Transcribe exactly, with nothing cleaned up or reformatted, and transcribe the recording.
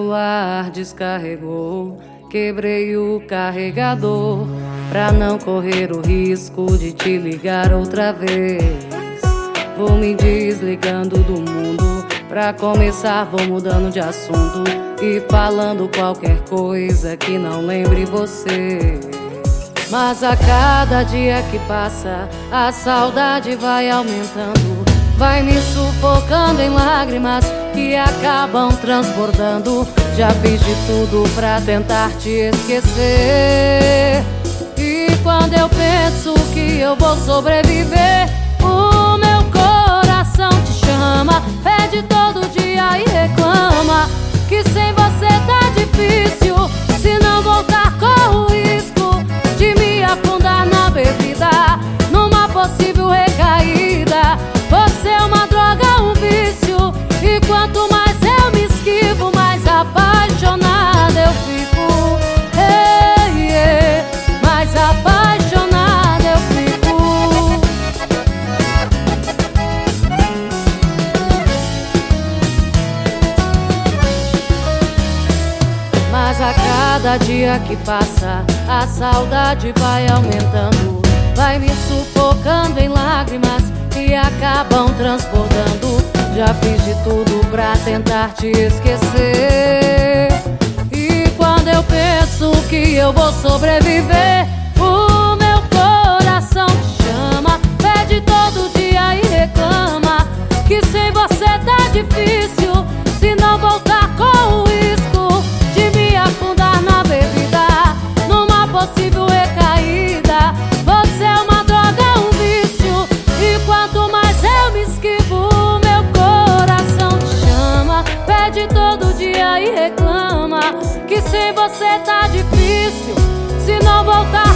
celular descarregou, quebrei o carregador pra não correr o risco de te ligar outra vez. Vou me desligando do mundo, pra começar vou mudando de assunto e falando qualquer coisa que não lembre você. Mas a cada dia que passa, a saudade vai aumentando, vai me sufocando em lágrimas que acabam transbordando. Já fiz de tudo pra tentar te esquecer, e quando eu penso que eu vou sobreviver, o meu coração te chama, pede todo dia e reclama que sem você tá difícil. Se não voltar, corro o risco de me afundar na bebida, numa possível recaída. Você é uma droga, um vício, e quanto mais eu me esquivo, mais apaixonada eu fico. Hey, yeah, mais apaixonada eu fico. Mas a cada dia que passa, a saudade vai aumentando, vai me sufocando em lágrimas que acabam transbordando. Já fiz de tudo pra tentar te esquecer, e quando eu penso que eu vou sobreviver, o meu coração te chama, pede todo dia e reclama que sem você tá difícil. Se não voltar, corro o risco de me afundar na bebida, numa possível recaída. Você é uma droga, um vício, e quanto mais eu me esquivo, meu coração te chama, pede todo dia e reclama que sem você tá difícil. Se não voltar,